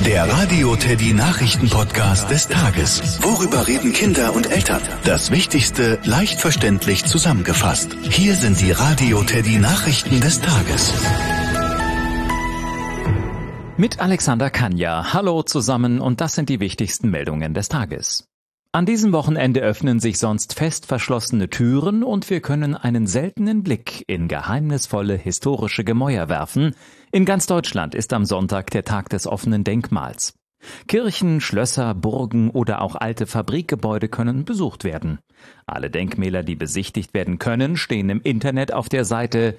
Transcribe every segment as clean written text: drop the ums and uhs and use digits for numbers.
Der Radio Teddy Nachrichten-Podcast des Tages. Worüber reden Kinder und Eltern? Das Wichtigste leicht verständlich zusammengefasst. Hier sind die Radio Teddy Nachrichten des Tages. Mit Alexander Kanja. Hallo zusammen und das sind die wichtigsten Meldungen des Tages. An diesem Wochenende öffnen sich sonst fest verschlossene Türen und wir können einen seltenen Blick in geheimnisvolle historische Gemäuer werfen. In ganz Deutschland ist am Sonntag der Tag des offenen Denkmals. Kirchen, Schlösser, Burgen oder auch alte Fabrikgebäude können besucht werden. Alle Denkmäler, die besichtigt werden können, stehen im Internet auf der Seite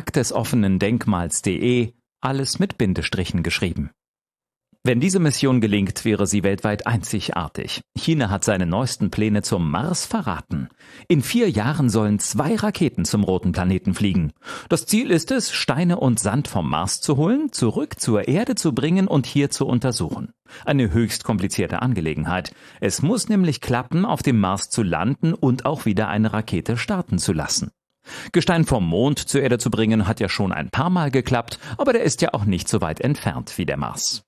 tagdesoffenendenkmals.de, alles mit Bindestrichen geschrieben. Wenn diese Mission gelingt, wäre sie weltweit einzigartig. China hat seine neuesten Pläne zum Mars verraten. In 4 Jahren sollen 2 Raketen zum roten Planeten fliegen. Das Ziel ist es, Steine und Sand vom Mars zu holen, zurück zur Erde zu bringen und hier zu untersuchen. Eine höchst komplizierte Angelegenheit. Es muss nämlich klappen, auf dem Mars zu landen und auch wieder eine Rakete starten zu lassen. Gestein vom Mond zur Erde zu bringen, hat ja schon ein paar Mal geklappt, aber der ist ja auch nicht so weit entfernt wie der Mars.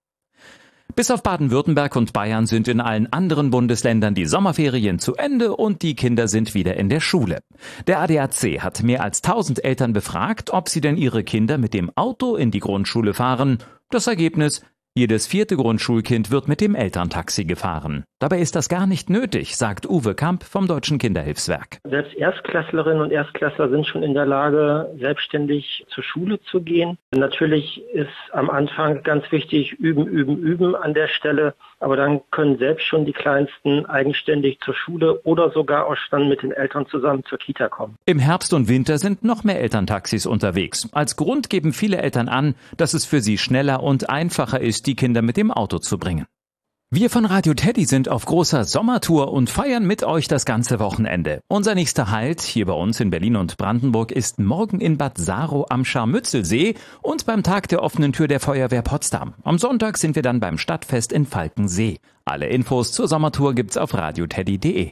Bis auf Baden-Württemberg und Bayern sind in allen anderen Bundesländern die Sommerferien zu Ende und die Kinder sind wieder in der Schule. Der ADAC hat mehr als 1000 Eltern befragt, ob sie denn ihre Kinder mit dem Auto in die Grundschule fahren. Das Ergebnis: jedes 4. Grundschulkind wird mit dem Elterntaxi gefahren. Dabei ist das gar nicht nötig, sagt Uwe Kamp vom Deutschen Kinderhilfswerk. Selbst Erstklässlerinnen und Erstklässler sind schon in der Lage, selbstständig zur Schule zu gehen. Natürlich ist am Anfang ganz wichtig, üben an der Stelle. Aber dann können selbst schon die Kleinsten eigenständig zur Schule oder sogar auch dann mit den Eltern zusammen zur Kita kommen. Im Herbst und Winter sind noch mehr Elterntaxis unterwegs. Als Grund geben viele Eltern an, dass es für sie schneller und einfacher ist, die Kinder mit dem Auto zu bringen. Wir von Radio Teddy sind auf großer Sommertour und feiern mit euch das ganze Wochenende. Unser nächster Halt hier bei uns in Berlin und Brandenburg ist morgen in Bad Saro am Scharmützelsee und beim Tag der offenen Tür der Feuerwehr Potsdam. Am Sonntag sind wir dann beim Stadtfest in Falkensee. Alle Infos zur Sommertour gibt's auf radioteddy.de.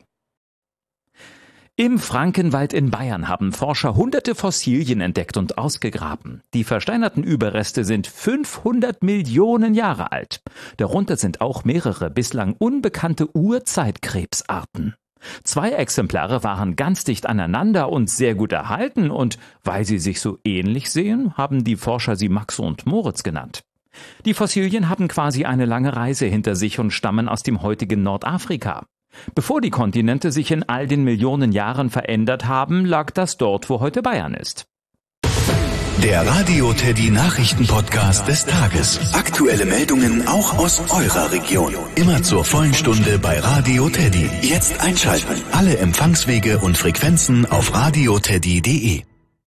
Im Frankenwald in Bayern haben Forscher hunderte Fossilien entdeckt und ausgegraben. Die versteinerten Überreste sind 500 Millionen Jahre alt. Darunter sind auch mehrere bislang unbekannte Urzeitkrebsarten. 2 Exemplare waren ganz dicht aneinander und sehr gut erhalten und weil sie sich so ähnlich sehen, haben die Forscher sie Max und Moritz genannt. Die Fossilien haben quasi eine lange Reise hinter sich und stammen aus dem heutigen Nordafrika. Bevor die Kontinente sich in all den Millionen Jahren verändert haben, lag das dort, wo heute Bayern ist. Der Radio Teddy Nachrichten-Podcast des Tages. Aktuelle Meldungen auch aus eurer Region. Immer zur vollen Stunde bei Radio Teddy. Jetzt einschalten. Alle Empfangswege und Frequenzen auf radioteddy.de.